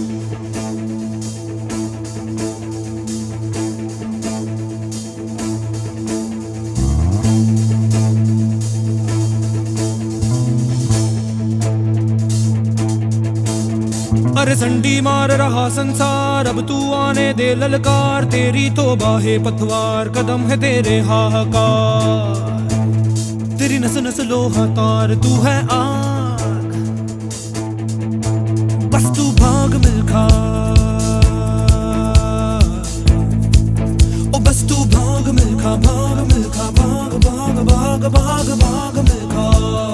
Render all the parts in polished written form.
अरे संडी मार रहा संसार, अब तू आने दे ललकार। तेरी तौबा है पतवार, कदम है तेरे हाहाकार। तेरी नस नस लोहा तार, तू है आग, बस तू भाग मिल्खा। ओ बस तू भाग मिल्खा, भाग मिल्खा, भाग भाग भाग भाग भाग मिल्खा।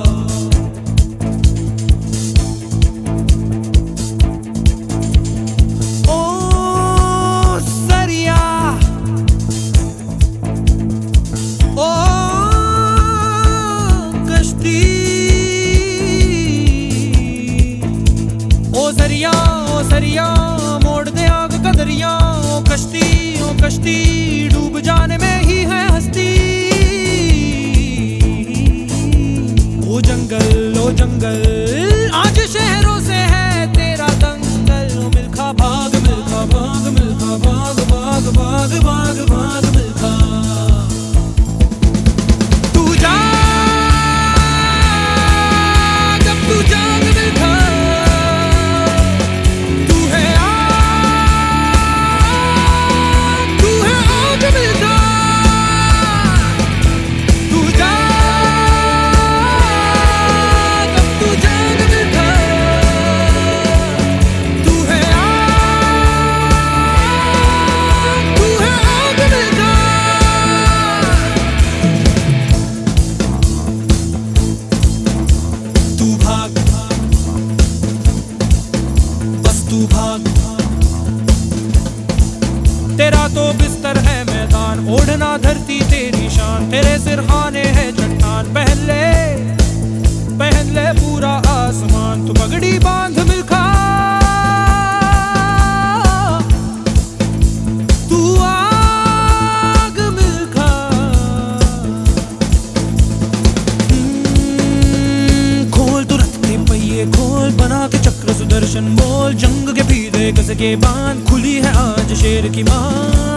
ओ सरिया मोड़ दे आग कदरिया। ओ कश्ती डूब जाने में ही है हस्ती। ओ जंगल आज शहरों से है तेरा दंगल। ओ मिल्खा भाग मिल्खा भाग मिल्खा भाग भाग भाग भाग भाग मिल्खा। तू जा जब तू जाग मिल्खा। तू भाग, तेरा तो बिस्तर है मैदान, ओढ़ना धरती तेरी शान। तेरे सिरहाने है चट्टान, पहन ले पूरा आसमान। तू पगड़ी बांध मिल्खा, तू आग मिल्खा। खोल तू रथ के पहिए खोल, बना के चक्र सुदर्शन बोल। जंग के फीते कस के बांध, खुली है आज शेर की मान।